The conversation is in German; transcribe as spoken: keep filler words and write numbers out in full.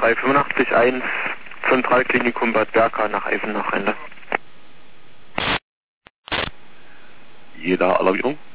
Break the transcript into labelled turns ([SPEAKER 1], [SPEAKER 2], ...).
[SPEAKER 1] drei fünf eins Zentralklinikum Bad Berka nach Eisenach, Ende.
[SPEAKER 2] Jeder Alarmierung.